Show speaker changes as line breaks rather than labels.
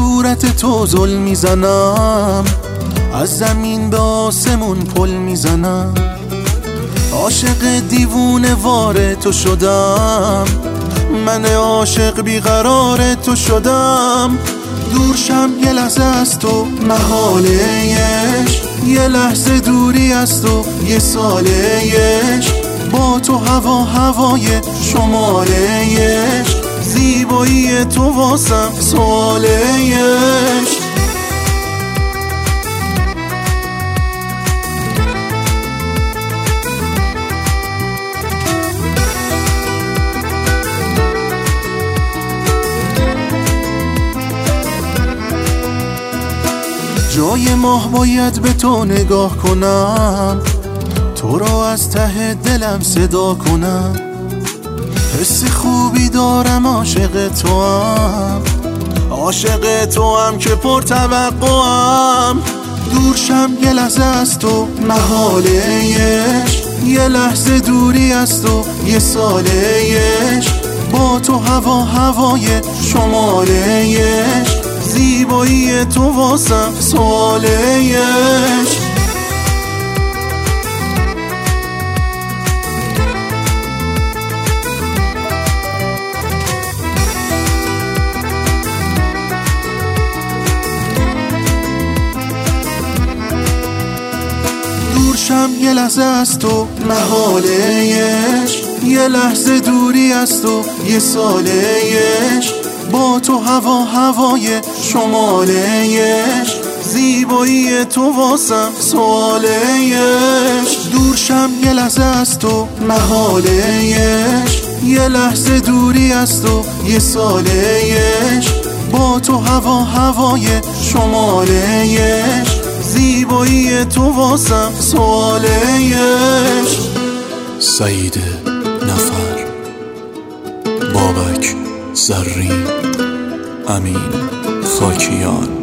صورت تو ظلم میزنم، از زمین به آسمون پل میزنم. عاشق دیوونه وار تو شدم، من عاشق بیقرار تو شدم. دورشم یه لحظه از تو محالهش، یه لحظه دوری از تو یه سالهش. با تو هوا هوای شمالهش، زیبایی تو واسم سوالهش. جای ماه باید به تو نگاه کنم، تو را از ته دلم صدا کنم. حس خوبی دارم، عاشق تو هم، عاشق تو هم که پر توقعم. دورشم یه لحظه از تو محالهش، یه لحظه دوری از تو یه سالهش. با تو هوا هوای شمالهش، زیبایی تو واسم سوالهش. دورشم یه لحظه از تو محالهش، یه لحظه دوری از تو یه سالهش. با تو هوا هوای شمالهش، زیبایی تو واسم سوالهش. دورشم یه لحظه از تو محالهش، یه لحظه دوری از تو یه سالهش. با تو هوا هوای شمالهش، زیبایی تو واسم سوالهش.
سعید نفر، بابک زرین، امین خاکیان.